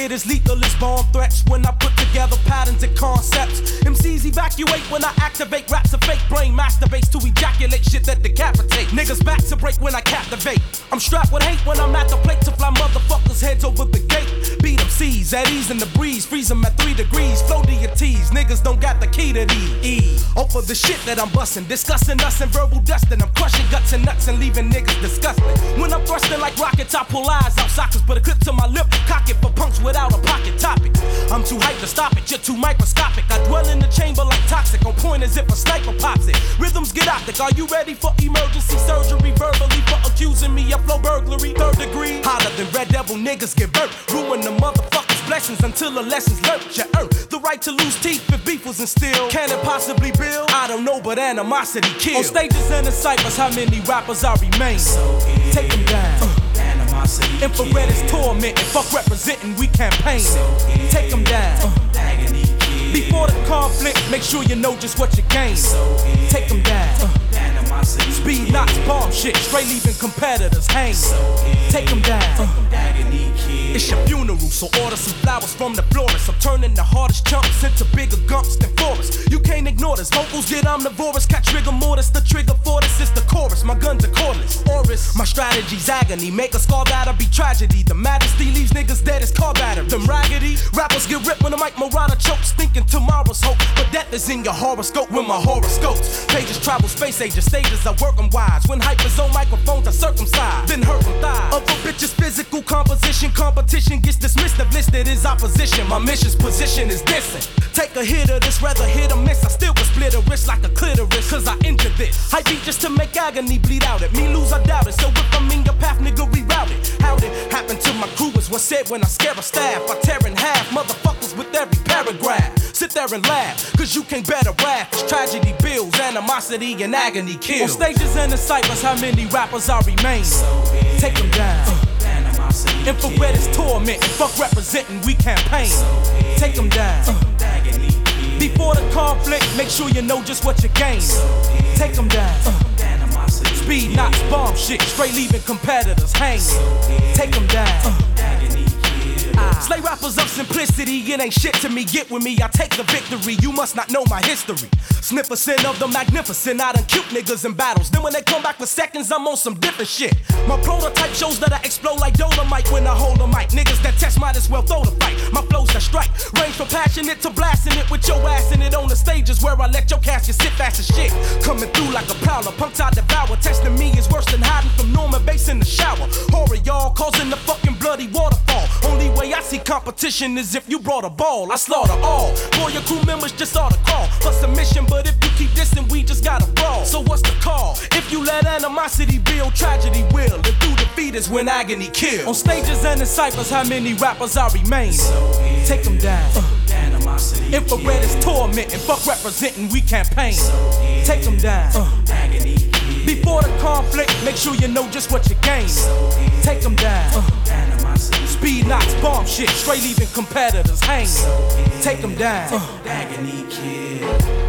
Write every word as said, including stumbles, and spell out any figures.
get as lethal as bomb threats when I put together patterns and concepts. M Cs evacuate when I activate. Raps a fake brain masturbates to ejaculate shit that decapitate. Niggas backs to break when I captivate. I'm strapped with hate when I'm at the plate to fly motherfuckers heads over the gate. Beat them C's at ease in the breeze, freeze them at three degrees. Flow to your T's, niggas don't got the key to these. Over the shit that I'm busting, discussing us and verbal dusting. I'm crushing guts and nuts and leaving niggas disgusting. When I'm thrusting like rockets, I pull eyes out sockets, put a clip to my lip, cock it for punks without a pocket topic. I'm too hyped to stop it, you're too microscopic. I dwell in the chamber like toxic, on point as if a sniper pops it. Rhythms get optic, are you ready for emergency surgery? Verbally for accusing me of flow burglary, third degree. Hotter than Red Devil niggas get burnt, ruin the motherfuckers' blessings until the lessons learned. You earn the right to lose teeth if beef was instilled. Can it possibly build? I don't know, but animosity kills. On stages and in ciphers, how many rappers I remain? So take them down. Uh. Animosity Infrared kills. Is tormenting, fuck representing, we campaign. So take them down. Uh. Before the conflict, make sure you know just what you gain. So take them down. Uh. Speed knocks bomb shit, straight leaving competitors hang. So take them down. Uh. It's your funeral, so order some flowers from the florist. I'm turning the hardest chunks into bigger gumps than forests. You can't ignore this. Vocals get omnivorous, catch trigger mortis. The trigger for this is the chorus. My guns are cordless. Oris, my strategy's agony. Make a scar that'll be tragedy. The majesty leaves niggas dead as car batter. Them raggedy rappers get ripped when the mic Marana chokes, thinking tomorrow's hope. But death is in your horoscope with my horoscopes. Pages travel space ages, stages I work 'em wise. When hype is on microphones, I circumcise, then hurt them thighs. Other bitches' physical composition, competition gets dismissed if listed as opposition. My mission's position is dissing. Take a hit of this, rather hit or miss. I still can split a wrist like a clitoris, cause I injured this. Hype beat just to make agony bleed out at me, lose I doubt it. So if I'm in your path, nigga, reroute it. How'd it happen to my crew is what's said when I scare a staff. I tear in half motherfuckers with every paragraph. Sit there and laugh, cause you can't better rap. Cause tragedy builds, animosity and agony kills. On stages and in ciphers, how many rappers I remain? So take them down. Uh. Infrared is tormenting, fuck representing, we campaign. So take them down. Uh. Before the conflict, make sure you know just what you gain. So take them down. Uh. Speed knocks bomb shit, straight leaving competitors hang. So take them down. Uh. Slay rappers of simplicity, it ain't shit to me. Get with me, I take the victory. You must not know my history. Sniff a sin of the magnificent. I done cute niggas in battles. Then when they come back for seconds, I'm on some different shit. My prototype shows that I explode like Dolomite when I hold a mic. Niggas that test might as well throw the fight. My flows that strike, range from passionate to blasting it with your ass in it on the stages where I let your casket sit fast as shit. Coming through like a prowler, punks I devour. Testing me is worse than hiding from Norman Bates in the shower. Horror, y'all, causing the fucking bloody waterfall. Only way I see competition is if you brought a ball. I slaughter all. Boy, your crew members just ought to call for submission, but if you keep dissing, we just gotta brawl. So what's the call? If you let animosity build, tragedy will. And through defeat is when agony kills. On stages and in ciphers, how many rappers I remain? So take them down. Uh. Infrared is tormenting, fuck representing, we campaign. So take them down. Uh. Before the conflict, make sure you know just what you gain. So take them down. Uh. Speed knocks bomb shit, straight leaving competitors hang. So take them down. Uh. Agony kid.